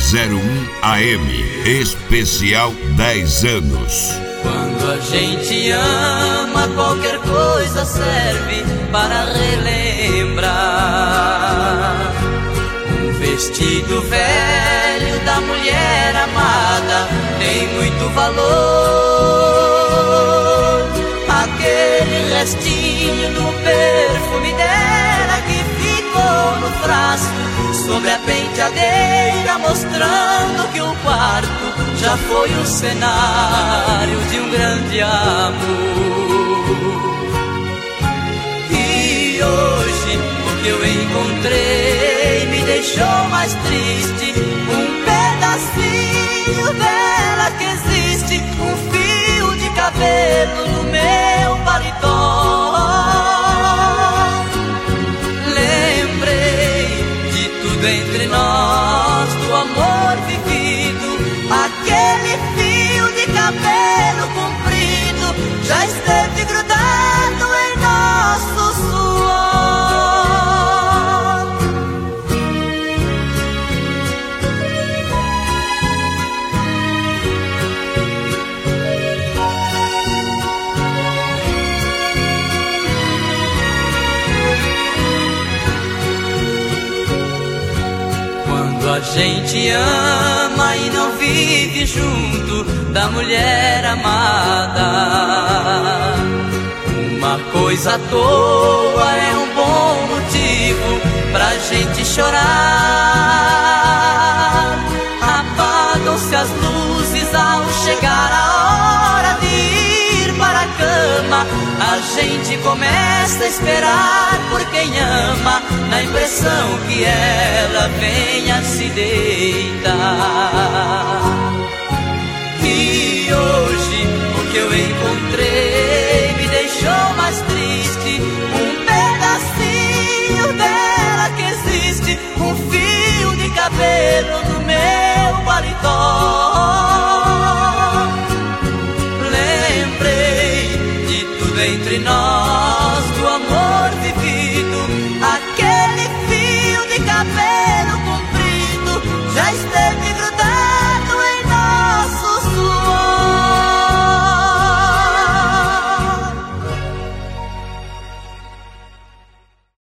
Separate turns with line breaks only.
701 AM, especial 10 anos.
Quando a gente ama, qualquer coisa serve para relembrar. Um vestido velho da mulher amada tem muito valor. Aquele restinho do perfume dela que ficou no frasco sobre a penteadeira, mostrando que o quarto já foi o cenário de um grande amor. E hoje o que eu encontrei me deixou mais triste. Um pedacinho dela que existe, um fio de cabelo no meu paletó. Entre nós, do amor vivido, aquele fio de cabelo comprido já esteve grudado em nosso suor. A gente ama e não vive junto da mulher amada. Uma coisa à toa é um bom motivo pra gente chorar. Apagam-se as luzes ao chegar a hora de ir para a cama. A gente começa a esperar por quem ama, na impressão que ela venha se deitar.